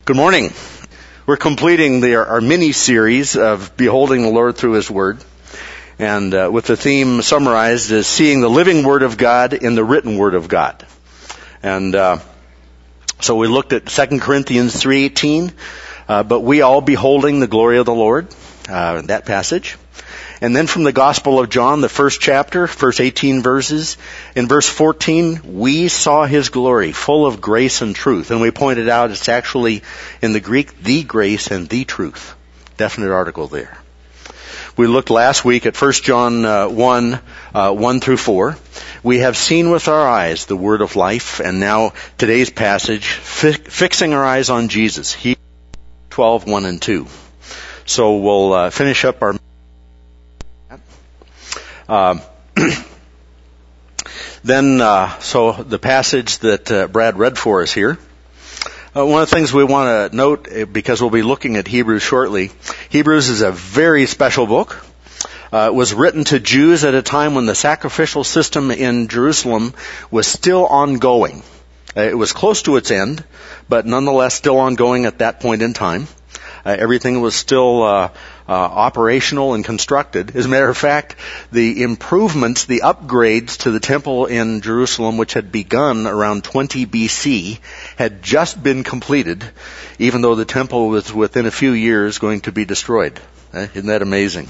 Good morning. We're completing our mini-series of Beholding the Lord Through His Word, and with the theme summarized as Seeing the Living Word of God in the Written Word of God. And so we looked at 2 Corinthians 3:18, but we all beholding the glory of the Lord, that passage. And then from the Gospel of John, the first chapter, first 18 verses, in verse 14, we saw His glory, full of grace and truth. And we pointed out it's actually, in the Greek, the grace and the truth. Definite article there. We looked last week at 1 John 1 through 4. We have seen with our eyes the word of life, and now today's passage, fixing our eyes on Jesus, Hebrews 12, 1 and 2. So we'll finish up our so the passage that Brad read for us here. One of the things we want to note, because we'll be looking at Hebrews shortly, Hebrews is a very special book. It was written to Jews at a time when the sacrificial system in Jerusalem was still ongoing. It was close to its end, but nonetheless still ongoing at that point in time. Everything was still operational and constructed. As a matter of fact, the improvements, the upgrades to the temple in Jerusalem, which had begun around 20 BC, had just been completed, even though the temple was within a few years going to be destroyed. Isn't that amazing?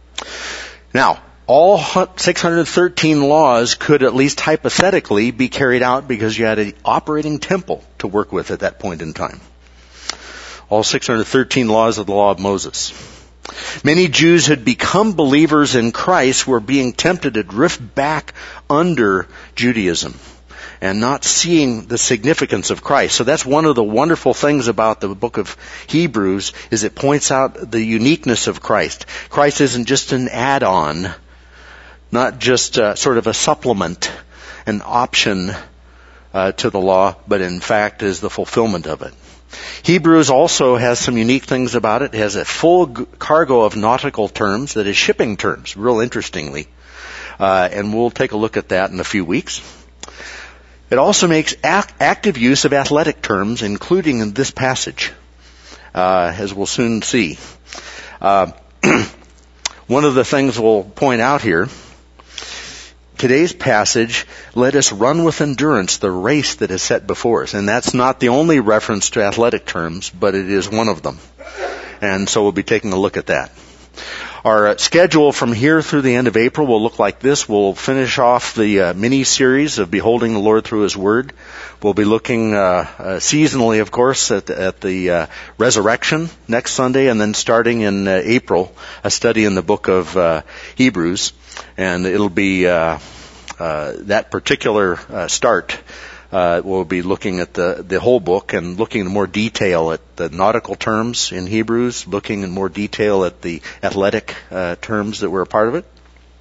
Now, all 613 laws could at least hypothetically be carried out because you had an operating temple to work with at that point in time. All 613 laws of the law of Moses. Many Jews had become believers in Christ were being tempted to drift back under Judaism and not seeing the significance of Christ. So that's one of the wonderful things about the book of Hebrews, is it points out the uniqueness of Christ. Christ isn't just an add-on, not just sort of a supplement, an option to the law, but in fact is the fulfillment of it. Hebrews also has some unique things about it. It has a full cargo of nautical terms, that is shipping terms, real interestingly. And we'll take a look at that in a few weeks. It also makes active use of athletic terms, including in this passage, as we'll soon see. One of the things we'll point out here, today's passage, let us run with endurance the race that is set before us. And that's not the only reference to athletic terms, but it is one of them. And so we'll be taking a look at that. Our schedule from here through the end of April will look like this. We'll finish off the mini-series of Beholding the Lord Through His Word. We'll be looking seasonally, of course, at the resurrection next Sunday, and then starting in April, a study in the book of Hebrews. And it'll be that particular start. We'll be looking at the whole book and looking in more detail at the nautical terms in Hebrews, looking in more detail at the athletic terms that were a part of it.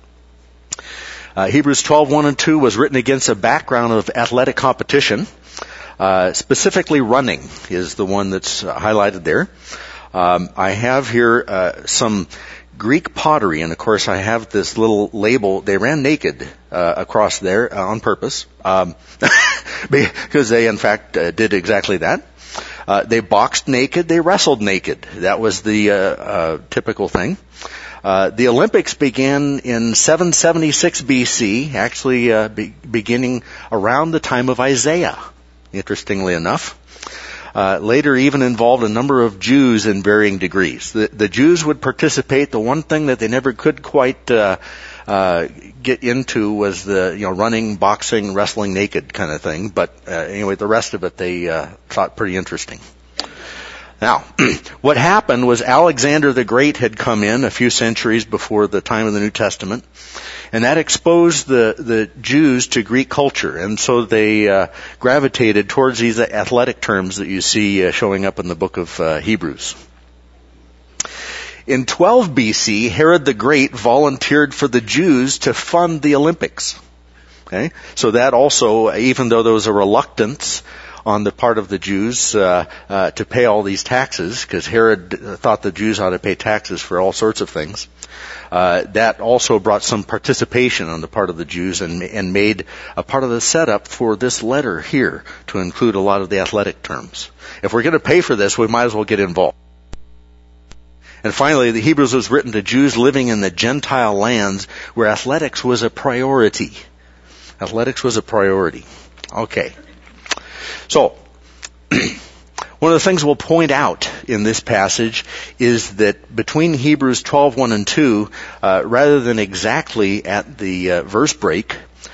Hebrews 12, 1 and 2 was written against a background of athletic competition. Specifically running is the one that's highlighted there. I have here some Greek pottery, and of course I have this little label. They ran naked across there on purpose, because they in fact did exactly that. They boxed naked, they wrestled naked. That was the typical thing. The Olympics began in 776 BC, actually beginning around the time of Isaiah, interestingly enough. Later even involved a number of Jews in varying degrees. The Jews would participate. The one thing that they never could quite get into was the running, boxing, wrestling naked kind of thing. But anyway, the rest of it they thought pretty interesting. Now, what happened was Alexander the Great had come in a few centuries before the time of the New Testament, and that exposed the Jews to Greek culture, and so they gravitated towards these athletic terms that you see showing up in the book of Hebrews. In 12 BC, Herod the Great volunteered for the Jews to fund the Olympics. Okay? So that also, even though there was a reluctance on the part of the Jews to pay all these taxes, because Herod thought the Jews ought to pay taxes for all sorts of things. That also brought some participation on the part of the Jews and made a part of the setup for this letter here to include a lot of the athletic terms. If we're going to pay for this, we might as well get involved. And finally, the Hebrews was written to Jews living in the Gentile lands where athletics was a priority. Athletics was a priority. Okay. So, one of the things we'll point out in this passage is that between Hebrews 12:1 and 2, rather than exactly at the verse break,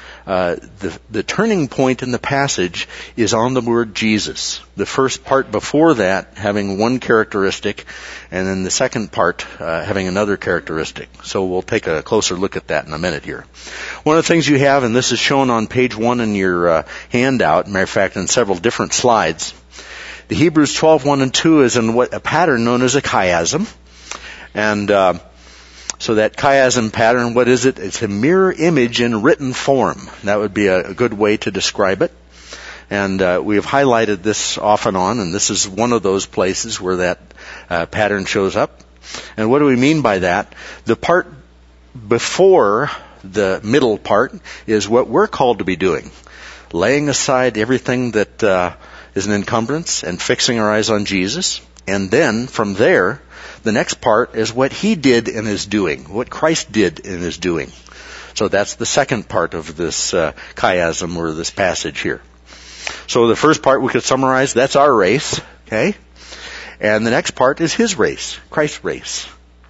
the turning point in the passage is on the word Jesus. The first part before that having one characteristic, and then the second part having another characteristic. So we'll take a closer look at that in a minute here. One of the things you have, and this is shown on page 1 in your handout, matter of fact in several different slides, the Hebrews 12:1 and 2 is in a pattern known as a chiasm. And so that chiasm pattern, what is it? It's a mirror image in written form. That would be a good way to describe it. And we have highlighted this off and on, and this is one of those places where that pattern shows up. And what do we mean by that? The part before the middle part is what we're called to be doing. Laying aside everything that is an encumbrance and fixing our eyes on Jesus. And then from there, the next part is what He did in His doing, what Christ did in His doing. So that's the second part of this chiasm or this passage here. So the first part we could summarize, that's our race, okay? And the next part is His race, Christ's race.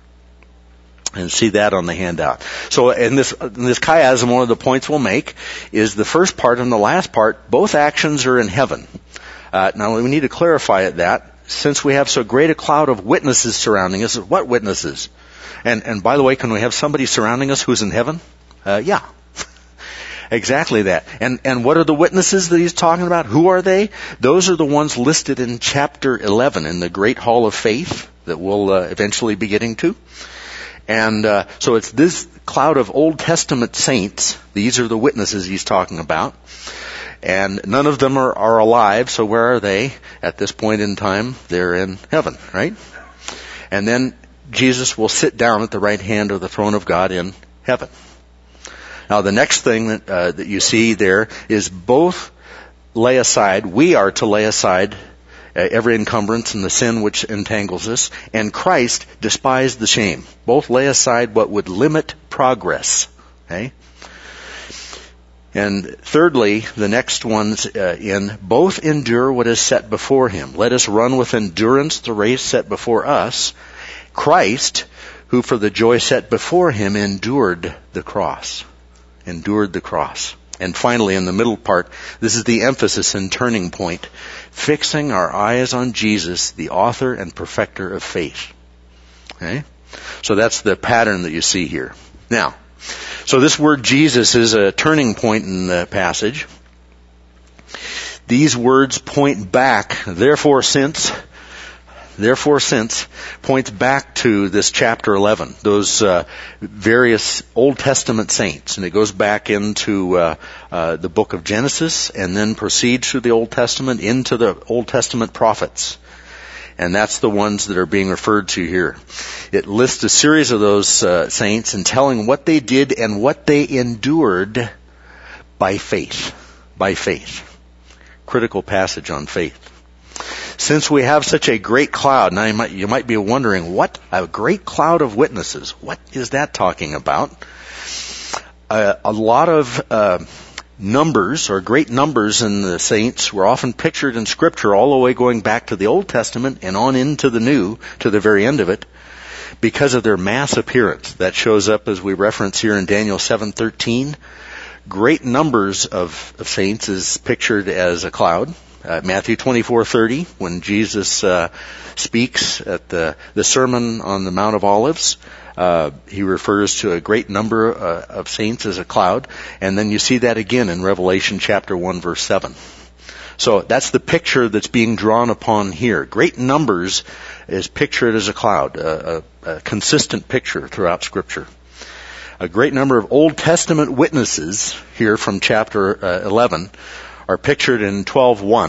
And see that on the handout. So in this chiasm, one of the points we'll make is the first part and the last part, both actions are in heaven. Now we need to clarify that. Since we have so great a cloud of witnesses surrounding us, what witnesses? And by the way, can we have somebody surrounding us who's in heaven? Yeah. Exactly that. And what are the witnesses that he's talking about? Who are they? Those are the ones listed in chapter 11 in the Great Hall of Faith that we'll eventually be getting to. And so it's this cloud of Old Testament saints. These are the witnesses he's talking about. And none of them are alive, so where are they at this point in time? They're in heaven, right? And then Jesus will sit down at the right hand of the throne of God in heaven. Now the next thing that you see there is both lay aside, we are to lay aside every encumbrance and the sin which entangles us, and Christ despised the shame. Both lay aside what would limit progress, okay? And thirdly, the next one's in, both endure what is set before Him. Let us run with endurance the race set before us. Christ, who for the joy set before Him endured the cross. Endured the cross. And finally, in the middle part, this is the emphasis and turning point. Fixing our eyes on Jesus, the author and perfecter of faith. Okay? So that's the pattern that you see here. Now, so this word Jesus is a turning point in the passage. These words point back, therefore since, points back to this chapter 11, those various Old Testament saints. And it goes back into the book of Genesis and then proceeds through the Old Testament into the Old Testament prophets. And that's the ones that are being referred to here. It lists a series of those saints and telling what they did and what they endured by faith. By faith. Critical passage on faith. Since we have such a great cloud, now you might be wondering, what a great cloud of witnesses. What is that talking about? A lot of numbers, or great numbers in the saints, were often pictured in Scripture all the way going back to the Old Testament and on into the New, to the very end of it, because of their mass appearance. That shows up as we reference here in Daniel 7:13. Great numbers of saints is pictured as a cloud. Matthew 24:30, when Jesus speaks at the Sermon on the Mount of Olives, he refers to a great number of saints as a cloud, and then you see that again in Revelation chapter 1 verse 7. So that's the picture that's being drawn upon here. Great numbers is pictured as a cloud, a consistent picture throughout Scripture. A great number of Old Testament witnesses here from chapter 11 are pictured in 12:1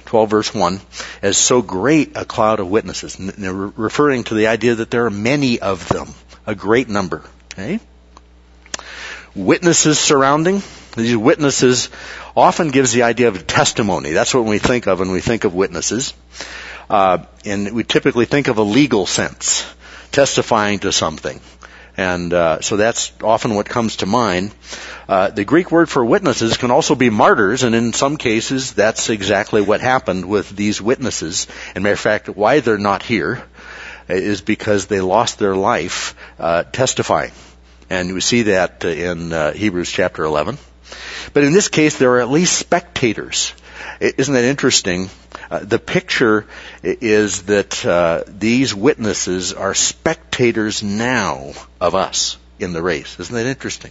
12 verse 1, as so great a cloud of witnesses, referring to the idea that there are many of them, a great number. Okay? Witnesses surrounding. These witnesses often gives the idea of testimony. That's what we think of when we think of witnesses. And we typically think of a legal sense, testifying to something. And so that's often what comes to mind. The Greek word for witnesses can also be martyrs, and in some cases that's exactly what happened with these witnesses. And matter of fact, why they're not here is because they lost their life testifying. And we see that in Hebrews chapter 11. But in this case, there are at least spectators. Isn't that interesting? The picture is that these witnesses are spectators now of us in the race. Isn't that interesting?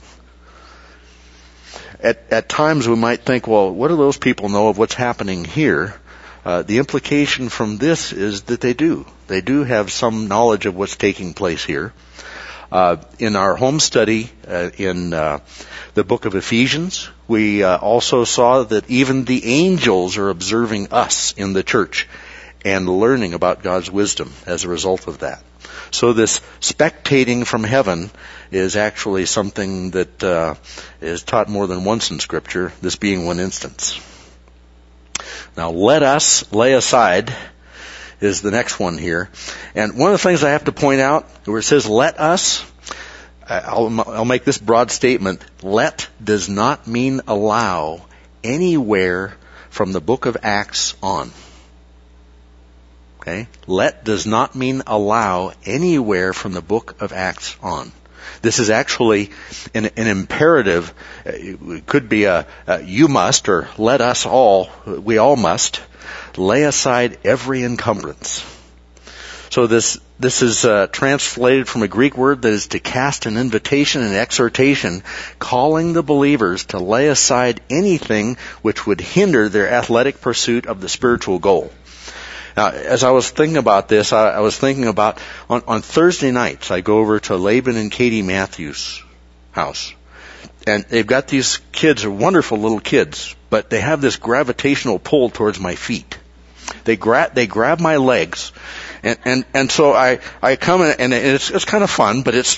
At times we might think, well, what do those people know of what's happening here? The implication from this is that they do. They do have some knowledge of what's taking place here. In our home study in the book of Ephesians, we also saw that even the angels are observing us in the church and learning about God's wisdom as a result of that. So this spectating from heaven is actually something that is taught more than once in Scripture, this being one instance. Now, let us lay aside is the next one here. And one of the things I have to point out, where it says let us, I'll make this broad statement. Let does not mean allow anywhere from the book of Acts on. Okay? Let does not mean allow anywhere from the book of Acts on. This is actually an imperative. It could be a you must, or let us all, we all must, lay aside every encumbrance. So this is translated from a Greek word that is to cast an invitation and exhortation, calling the believers to lay aside anything which would hinder their athletic pursuit of the spiritual goal. Now, as I was thinking about this, I was thinking about on Thursday nights, I go over to Laban and Katie Matthews' house. And they've got these kids, they're wonderful little kids, but they have this gravitational pull towards my feet. They grab my legs. And so I come in, and it's kind of fun, but it's,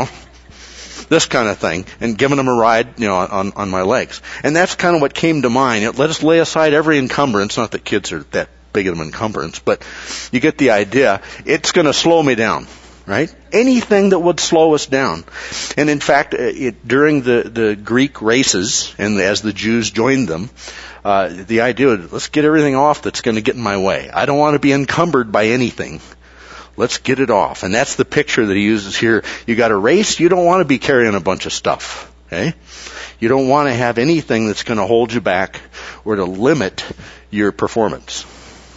this kind of thing, and giving them a ride, on my legs. And that's kind of what came to mind. Let us lay aside every encumbrance, not that kids are that big of an encumbrance, but you get the idea. It's going to slow me down, right? Anything that would slow us down. And in fact, during the Greek races, and as the Jews joined them, the idea was, let's get everything off that's going to get in my way. I don't want to be encumbered by anything. Let's get it off. And that's the picture that he uses here. You got a race, you don't want to be carrying a bunch of stuff, okay? You don't want to have anything that's going to hold you back or to limit your performance.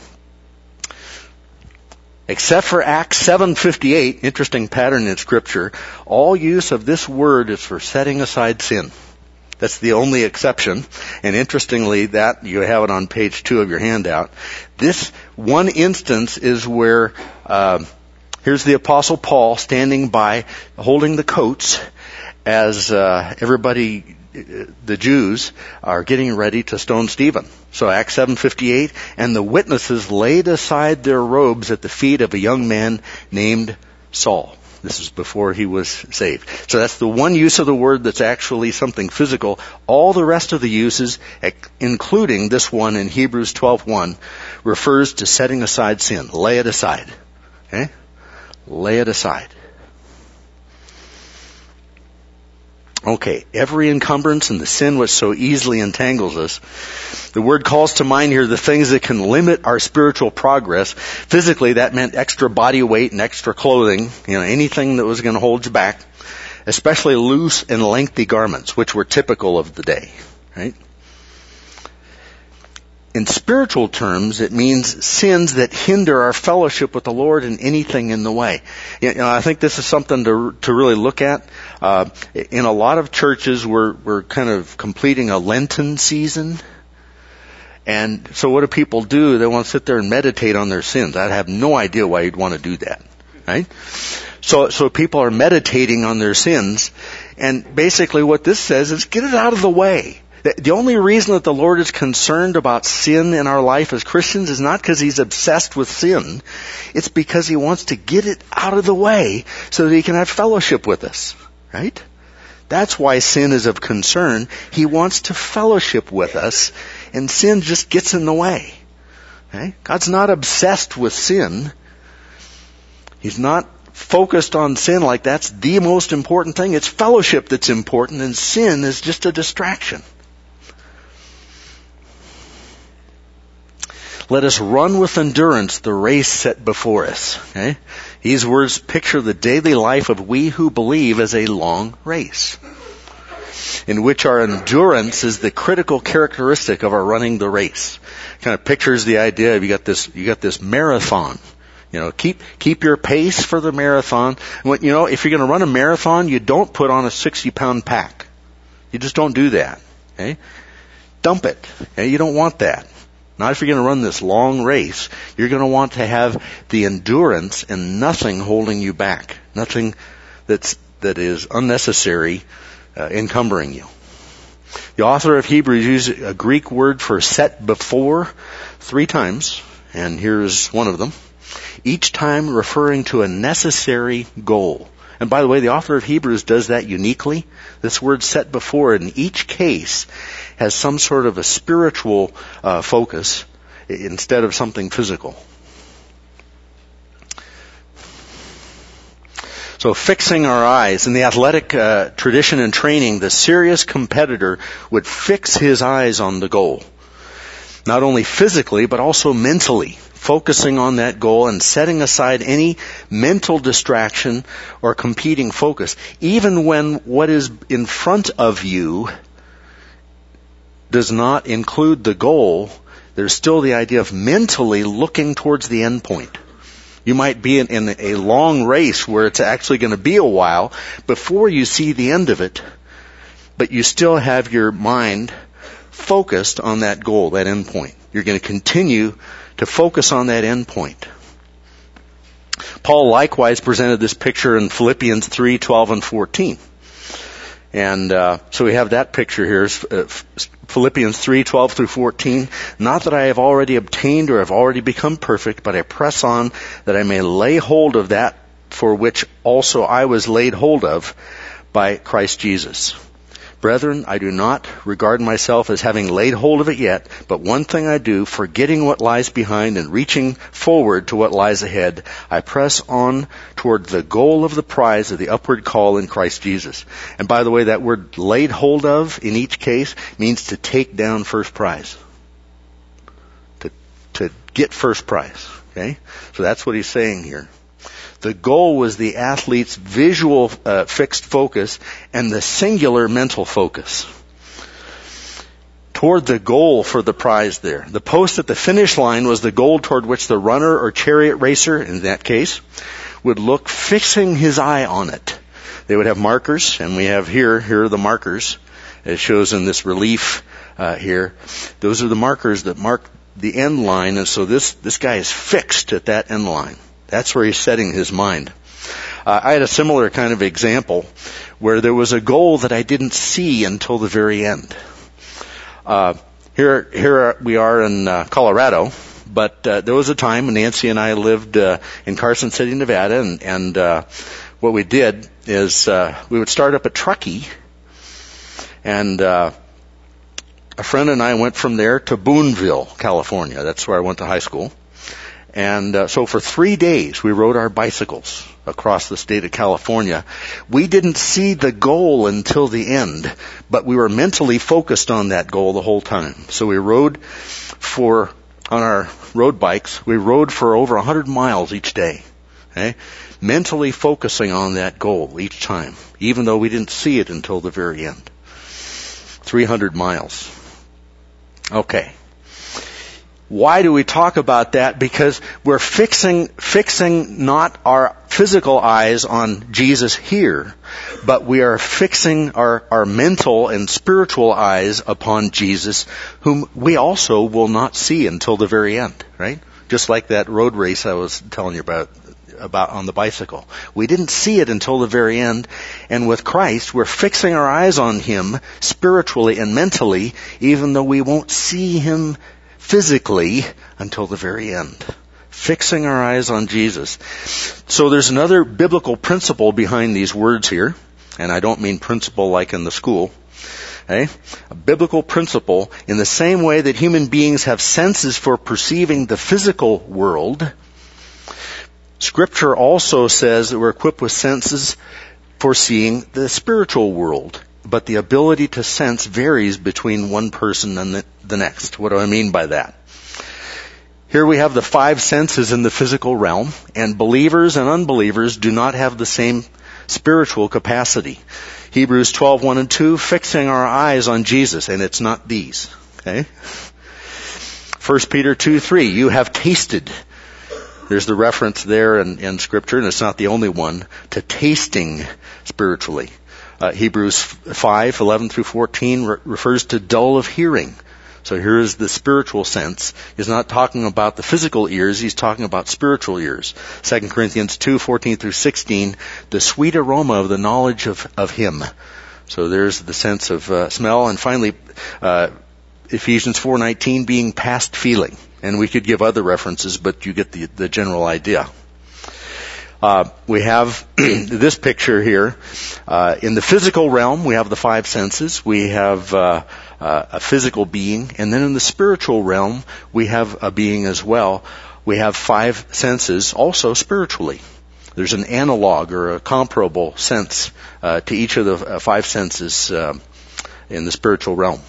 Except for Acts 7:58, interesting pattern in Scripture, all use of this word is for setting aside sin. That's the only exception. And interestingly, that you have it on page 2 of your handout. This one instance is where here's the Apostle Paul standing by, holding the coats as everybody, the Jews, are getting ready to stone Stephen. So Acts 7:58, and the witnesses laid aside their robes at the feet of a young man named Saul. This is before he was saved. So that's the one use of the word that's actually something physical. All the rest of the uses, including this one in Hebrews 12:1, refers to setting aside sin. Lay it aside. Okay? Lay it aside. Okay, every encumbrance and the sin which so easily entangles us. The word calls to mind here the things that can limit our spiritual progress. Physically, that meant extra body weight and extra clothing, anything that was going to hold you back, especially loose and lengthy garments, which were typical of the day, right? In spiritual terms, it means sins that hinder our fellowship with the Lord and anything in the way. I think this is something to really look at. In a lot of churches, we're kind of completing a Lenten season. And so what do people do? They want to sit there and meditate on their sins. I have no idea why you'd want to do that, right? So people are meditating on their sins. And basically what this says is get it out of the way. The only reason that the Lord is concerned about sin in our life as Christians is not because He's obsessed with sin. It's because He wants to get it out of the way so that He can have fellowship with us. Right? That's why sin is of concern. He wants to fellowship with us, and sin just gets in the way. Okay? God's not obsessed with sin. He's not focused on sin like that's the most important thing. It's fellowship that's important, and sin is just a distraction. Let us run with endurance the race set before us. Okay? These words picture the daily life of we who believe as a long race, in which our endurance is the critical characteristic of our running the race. Kind of pictures the idea of you got this marathon. Keep your pace for the marathon. If you're going to run a marathon, you don't put on a 60-pound pack. You just don't do that. Okay? Dump it. Okay? You don't want that. Not if you're going to run this long race. You're going to want to have the endurance and nothing holding you back. Nothing that is unnecessary encumbering you. The author of Hebrews uses a Greek word for set before 3 times, and here's one of them. Each time referring to a necessary goal. And by the way, the author of Hebrews does that uniquely. This word set before in each case has some sort of a spiritual focus instead of something physical. So fixing our eyes. In the athletic tradition and training, the serious competitor would fix his eyes on the goal. Not only physically, but also mentally, focusing on that goal and setting aside any mental distraction or competing focus. Even when what is in front of you does not include the goal, there's still the idea of mentally looking towards the end point. You might be in a long race where it's actually going to be a while before you see the end of it, but you still have your mind focused on that goal, that end point. You're going to continue to focus on that end point. Paul likewise presented this picture in Philippians 3:12 and 14. And so we have that picture here, Philippians 3:12 through 14. Not that I have already obtained or have already become perfect, but I press on that I may lay hold of that for which also I was laid hold of by Christ Jesus. Brethren, I do not regard myself as having laid hold of it yet, but one thing I do, forgetting what lies behind and reaching forward to what lies ahead, I press on toward the goal of the prize of the upward call in Christ Jesus. And by the way, that word laid hold of in each case means to take down first prize. To get first prize. Okay? So that's what he's saying here. The goal was the athlete's visual fixed focus and the singular mental focus. Toward the goal for the prize there. The post at the finish line was the goal toward which the runner or chariot racer, in that case, would look, fixing his eye on it. They would have markers, and we have here are the markers. It shows in this relief here. Those are the markers that mark the end line, and so this guy is fixed at that end line. That's where he's setting his mind. I had a similar kind of example where there was a goal that I didn't see until the very end. Here we are in Colorado, but there was a time when Nancy and I lived in Carson City, Nevada, and what we did is we would start up a Truckee, and a friend and I went from there to Boonville, California. That's where I went to high school. And so for 3 days, we rode our bicycles across the state of California. We didn't see the goal until the end, but we were mentally focused on that goal the whole time. So we rode on our road bikes, we rode for over 100 miles each day. Okay? Mentally focusing on that goal each time, even though we didn't see it until the very end. 300 miles. Okay. Why do we talk about that? Because we're fixing not our physical eyes on Jesus here, but we are fixing our mental and spiritual eyes upon Jesus, whom we also will not see until the very end, right? Just like that road race I was telling you about about on the bicycle. We didn't see it until the very end. And with Christ, we're fixing our eyes on Him spiritually and mentally, even though we won't see Him physically until the very end. Fixing our eyes on Jesus. So there's another biblical principle behind these words here. And I don't mean principle like in the school. Okay? A biblical principle, in the same way that human beings have senses for perceiving the physical world, Scripture also says that we're equipped with senses for seeing the spiritual world. But the ability to sense varies between one person and the next. What do I mean by that? Here we have the 5 senses in the physical realm, and believers and unbelievers do not have the same spiritual capacity. Hebrews 12:1 and 2, fixing our eyes on Jesus, and it's not these. Okay? 1 Peter 2:3, you have tasted. There's the reference there in Scripture, and it's not the only one, to tasting spiritually. Hebrews 5:11 through 14 refers to dull of hearing. So here's the spiritual sense. He's not talking about the physical ears, he's talking about spiritual ears. 2 Corinthians 2:14 through 16, the sweet aroma of the knowledge of Him. So there's the sense of smell. And finally, Ephesians 4:19 being past feeling. And we could give other references, but you get the general idea. We have this picture here. In the physical realm, we have the 5 senses. We have a physical being. And then in the spiritual realm, we have a being as well. We have 5 senses, also spiritually. There's an analog or a comparable sense to each of the 5 senses in the spiritual realm.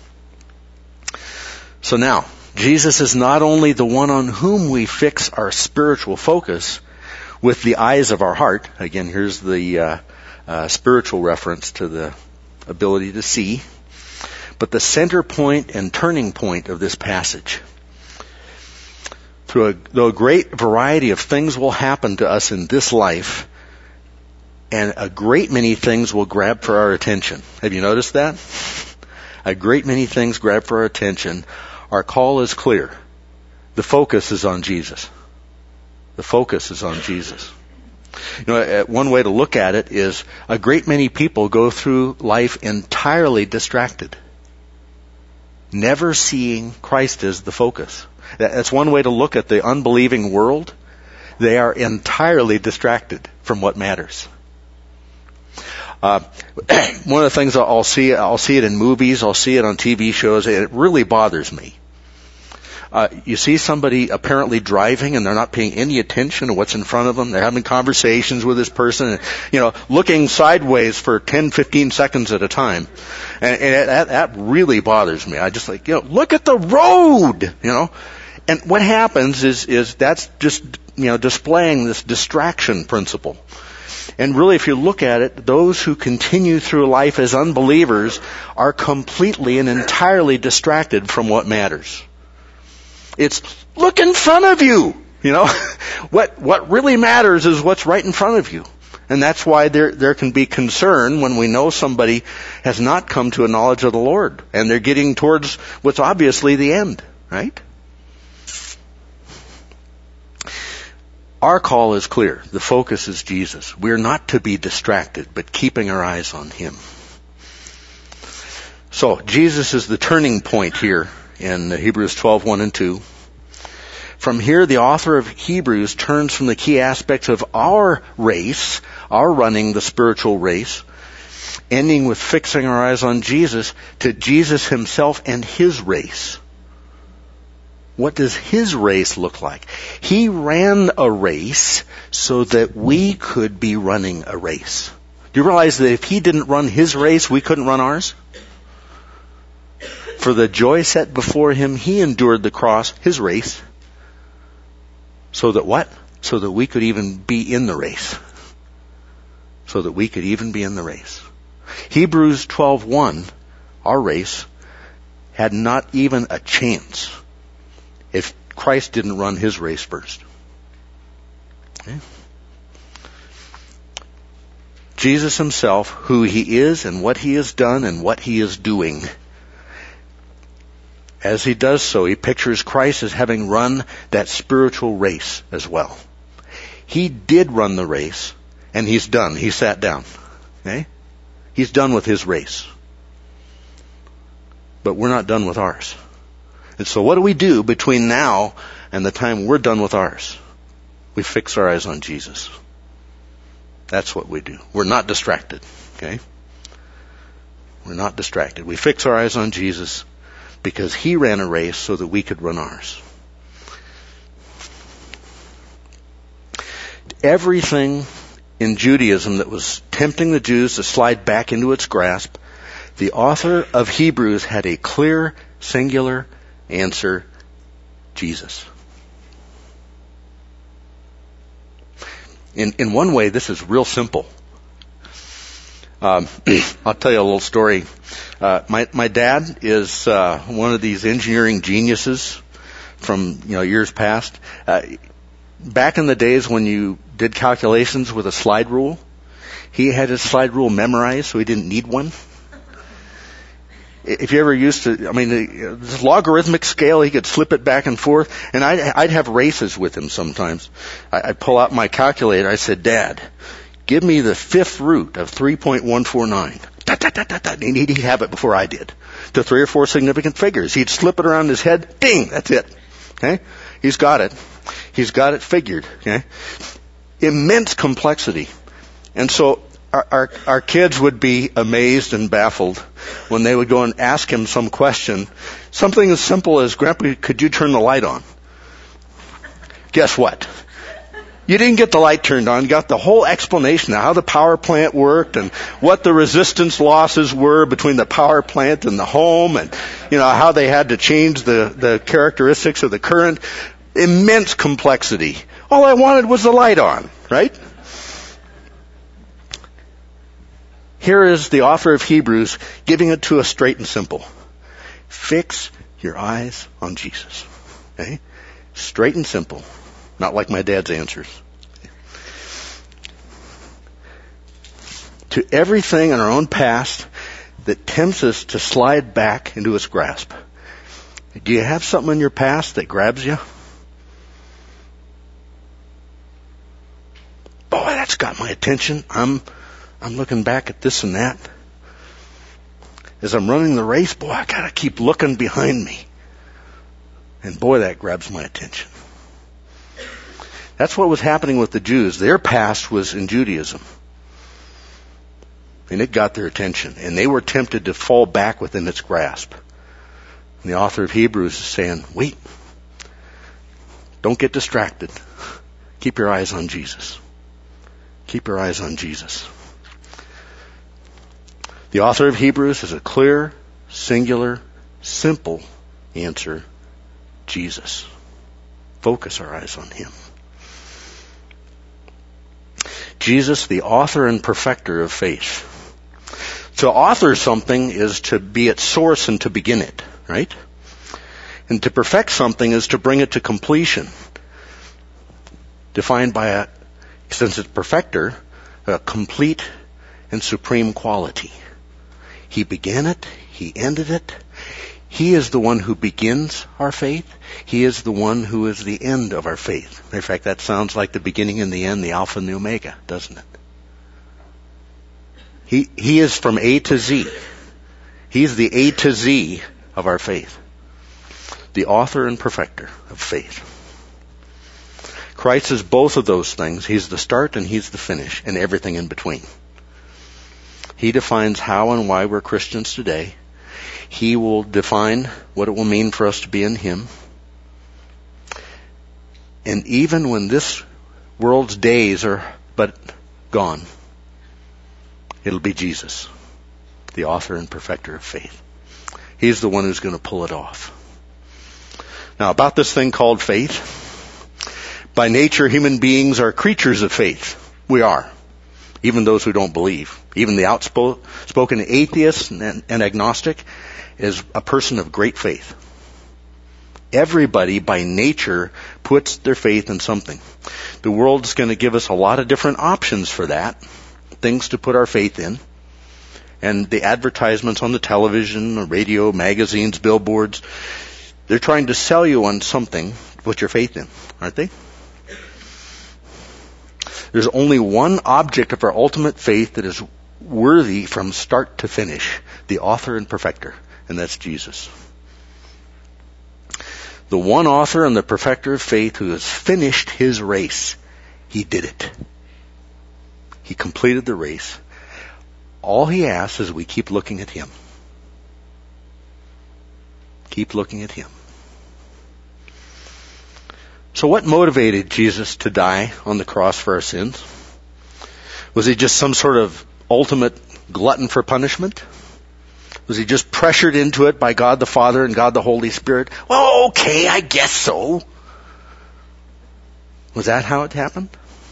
So now, Jesus is not only the one on whom we fix our spiritual focus with the eyes of our heart. Again, here's the spiritual reference to the ability to see. But the center point and turning point of this passage. Though a great variety of things will happen to us in this life, and a great many things will grab for our attention. Have you noticed that? A great many things grab for our attention. Our call is clear. The focus is on Jesus. The focus is on Jesus. You know, one way to look at it is a great many people go through life entirely distracted, never seeing Christ as the focus. That's one way to look at the unbelieving world. They are entirely distracted from what matters. One of the things I'll see it in movies, I'll see it on TV shows, and it really bothers me. You see somebody apparently driving and they're not paying any attention to what's in front of them. They're having conversations with this person, and, looking sideways for 10, 15 seconds at a time. And that really bothers me. I just look at the road, And what happens is that's just, displaying this distraction principle. And really, if you look at it, those who continue through life as unbelievers are completely and entirely distracted from what matters. It's look in front of you. What really matters is what's right in front of you. And that's why there can be concern when we know somebody has not come to a knowledge of the Lord and they're getting towards what's obviously the end, right? Our call is clear. The focus is Jesus. We're not to be distracted, but keeping our eyes on Him. So, Jesus is the turning point here in Hebrews 12:1 and 2. From here, the author of Hebrews turns from the key aspects of our race, our running the spiritual race, ending with fixing our eyes on Jesus, to Jesus Himself and His race. What does His race look like? He ran a race so that we could be running a race. Do you realize that if He didn't run His race, we couldn't run ours? For the joy set before Him, He endured the cross, His race. So that what? So that we could even be in the race. So that we could even be in the race. Hebrews 12:1, our race, had not even a chance if Christ didn't run His race first. Okay? Jesus Himself, who He is and what He has done and what He is doing. As He does so, He pictures Christ as having run that spiritual race as well. He did run the race, and he's done. He sat down. Okay? He's done with his race. But we're not done with ours. And so what do we do between now and the time we're done with ours? We fix our eyes on Jesus. That's what we do. We're not distracted. Okay? We're not distracted. We fix our eyes on Jesus because he ran a race so that we could run ours. Everything in Judaism that was tempting the Jews to slide back into its grasp, the author of Hebrews had a clear, singular answer: Jesus. In one way, this is real simple. I'll tell you a little story. My dad is one of these engineering geniuses from years past. Back in the days when you did calculations with a slide rule, he had his slide rule memorized, so he didn't need one. If you ever used to, this logarithmic scale, he could flip it back and forth, and I'd have races with him sometimes. I'd pull out my calculator. I said, "Dad, give me the fifth root of 3.149. And he'd have it before I did. To 3 or 4 significant figures. He'd slip it around his head. Ding! That's it. Okay? He's got it. He's got it figured. Okay? Immense complexity. And so our kids would be amazed and baffled when they would go and ask him some question. Something as simple as, "Grandpa, could you turn the light on?" Guess what? You didn't get the light turned on. You got the whole explanation of how the power plant worked and what the resistance losses were between the power plant and the home, and how they had to change the characteristics of the current. Immense complexity. All I wanted was the light on, right? Here is the author of Hebrews giving it to us straight and simple. Fix your eyes on Jesus. Okay? Straight and simple. Not like my dad's answers. To everything in our own past that tempts us to slide back into its grasp. Do you have something in your past that grabs you? Boy, that's got my attention. I'm looking back at this and that. As I'm running the race, boy, I gotta keep looking behind me. And boy, that grabs my attention. That's what was happening with the Jews. Their past was in Judaism. And it got their attention. And they were tempted to fall back within its grasp. And the author of Hebrews is saying, wait. Don't get distracted. Keep your eyes on Jesus. Keep your eyes on Jesus. The author of Hebrews has a clear, singular, simple answer: Jesus. Focus our eyes on him. Jesus, the author and perfecter of faith. To author something is to be its source and to begin it, right? And to perfect something is to bring it to completion. Defined by since it's perfecter, a complete and supreme quality. He began it. He ended it. He is the one who begins our faith. He is the one who is the end of our faith. In fact, that sounds like the beginning and the end, the Alpha and the Omega, doesn't it? He is from A to Z. He's the A to Z of our faith. The author and perfecter of faith. Christ is both of those things. He's the start and he's the finish and everything in between. He defines how and why we're Christians today. He will define what it will mean for us to be in him. And even when this world's days are but gone, it'll be Jesus, the author and perfecter of faith. He's the one who's going to pull it off. Now, about this thing called faith. By nature, human beings are creatures of faith. We are. Even those who don't believe. Even the outspoken atheist and agnostic is a person of great faith. Everybody by nature puts their faith in something. The world's going to give us a lot of different options for that. Things to put our faith in. And the advertisements on the television, the radio, magazines, billboards, they're trying to sell you on something to put your faith in, aren't they? There's only one object of our ultimate faith that is worthy from start to finish, the author and perfecter, and that's Jesus. The one author and the perfecter of faith who has finished his race. He did it. He completed the race. All he asks is we keep looking at him. Keep looking at him. So what motivated Jesus to die on the cross for our sins? Was he just some sort of ultimate glutton for punishment? Was he just pressured into it by God the Father and God the Holy Spirit? Well, okay, I guess so. Was that how it happened?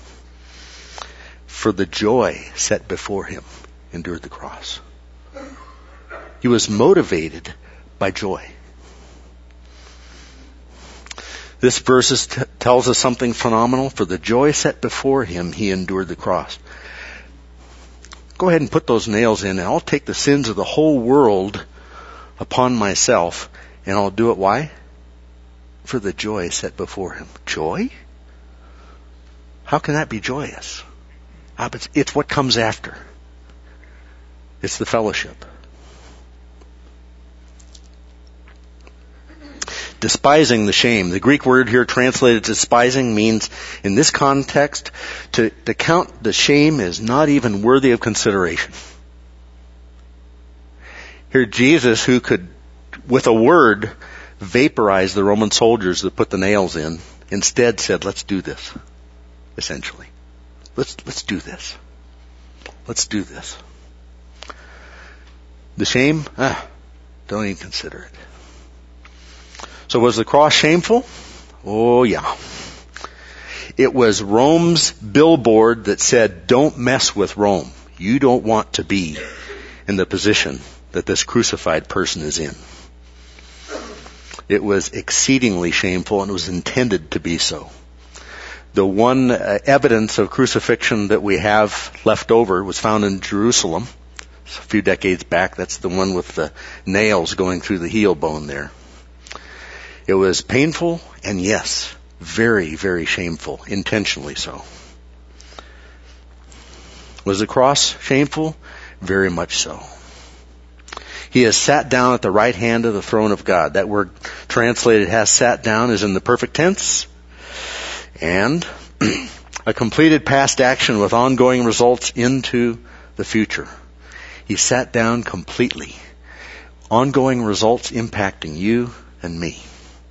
For the joy set before him, endured the cross. He was motivated by joy. This verse tells us something phenomenal. For the joy set before him, he endured the cross. Go ahead and put those nails in, and I'll take the sins of the whole world upon myself, and I'll do it. Why? For the joy set before him. Joy? How can that be joyous? It's what comes after. It's the fellowship. Despising the shame. The Greek word here translated despising means, in this context, to count the shame as not even worthy of consideration. Here Jesus, who could, with a word, vaporize the Roman soldiers that put the nails in, instead said, let's do this, essentially. Let's do this. Let's do this. The shame? Don't even consider it. So was the cross shameful? Oh yeah. It was Rome's billboard that said, don't mess with Rome. You don't want to be in the position that this crucified person is in. It was exceedingly shameful, and it was intended to be so. The one evidence of crucifixion that we have left over was found in Jerusalem. It's a few decades back. That's the one with the nails going through the heel bone there. It was painful, and yes, very, very shameful, intentionally so. Was the cross shameful? Very much so. He has sat down at the right hand of the throne of God. That word translated has sat down is in the perfect tense. And a completed past action with ongoing results into the future. He sat down completely. Ongoing results impacting you and me.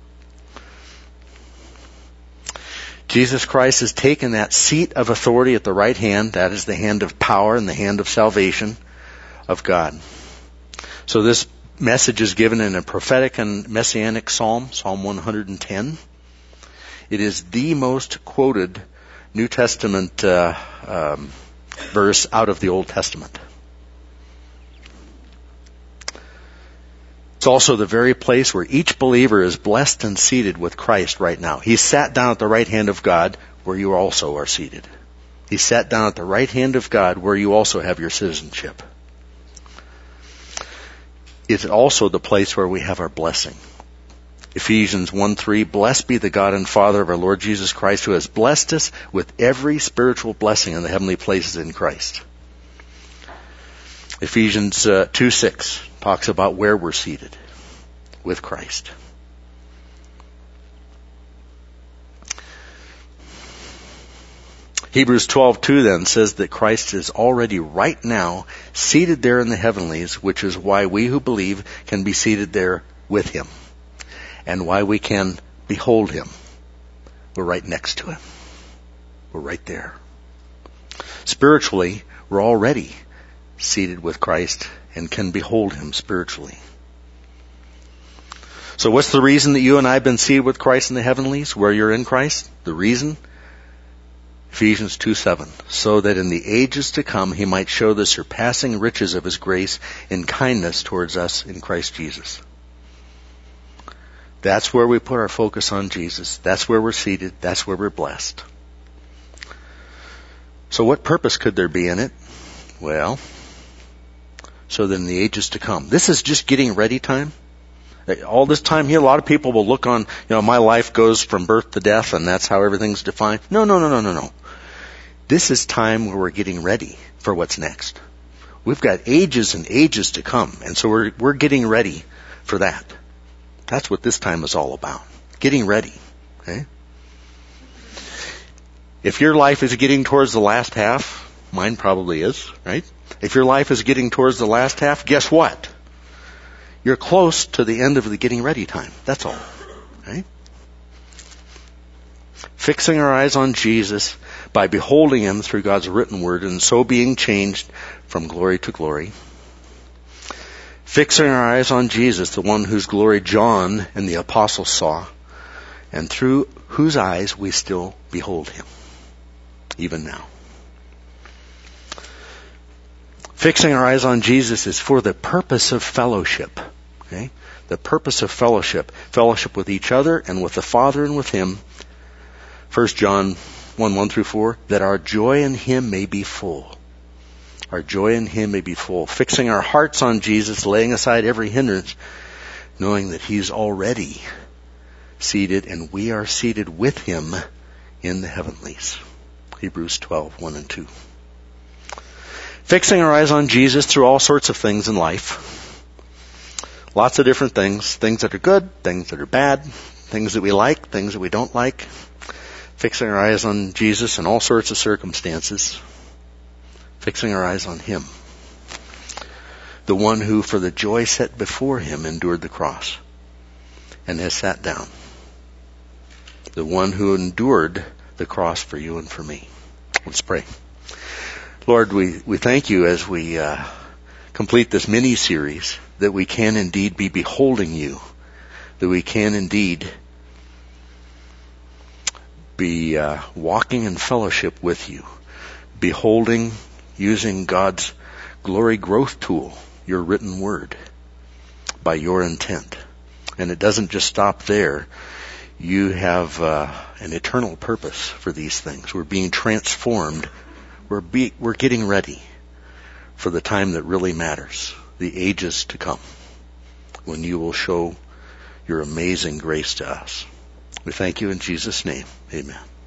Jesus Christ has taken that seat of authority at the right hand, that is the hand of power and the hand of salvation of God. So this message is given in a prophetic and messianic psalm, Psalm 110. It is the most quoted New Testament verse out of the Old Testament. It's also the very place where each believer is blessed and seated with Christ right now. He sat down at the right hand of God where you also are seated. He sat down at the right hand of God where you also have your citizenship. It's also the place where we have our blessing. Ephesians 1:3, blessed be the God and Father of our Lord Jesus Christ, who has blessed us with every spiritual blessing in the heavenly places in Christ. Ephesians 2:6 talks about where we're seated with Christ. Hebrews 12:2 then says that Christ is already right now seated there in the heavenlies, which is why we who believe can be seated there with him, and why we can behold him. We're right next to him. We're right there. Spiritually, we're already seated with Christ and can behold him spiritually. So what's the reason that you and I have been seated with Christ in the heavenlies, where you're in Christ? The reason? Ephesians 2:7, so that in the ages to come he might show the surpassing riches of his grace in kindness towards us in Christ Jesus. That's where we put our focus on Jesus. That's where we're seated. That's where we're blessed. So what purpose could there be in it? Well, so that in the ages to come. This is just getting ready time. All this time here, a lot of people will look on, my life goes from birth to death and that's how everything's defined. No. This is time where we're getting ready for what's next. We've got ages and ages to come, and so we're getting ready for that. That's what this time is all about. Getting ready. Okay? If your life is getting towards the last half, mine probably is, right? If your life is getting towards the last half, guess what? You're close to the end of the getting ready time. That's all. Right? Fixing our eyes on Jesus by beholding Him through God's written word and so being changed from glory to glory. Fixing our eyes on Jesus, the one whose glory John and the apostles saw, and through whose eyes we still behold Him, even now. Fixing our eyes on Jesus is for the purpose of fellowship. Okay? The purpose of fellowship. Fellowship with each other and with the Father and with Him. 1 John 1:1-4, that our joy in Him may be full. Our joy in Him may be full. Fixing our hearts on Jesus, laying aside every hindrance, knowing that He's already seated and we are seated with Him in the heavenlies. Hebrews 12:1-2. Fixing our eyes on Jesus through all sorts of things in life. Lots of different things. Things that are good, things that are bad, things that we like, things that we don't like. Fixing our eyes on Jesus in all sorts of circumstances. Fixing our eyes on Him. The one who, for the joy set before Him, endured the cross and has sat down. The one who endured the cross for you and for me. Let's pray. Lord, we thank You as we complete this mini-series that we can indeed be beholding You, that we can indeed be walking in fellowship with You, beholding, using God's glory growth tool, Your written word, by Your intent. And it doesn't just stop there. You have an eternal purpose for these things. We're being transformed. We're getting ready for the time that really matters, the ages to come, when You will show Your amazing grace to us. We thank You in Jesus' name. Amen.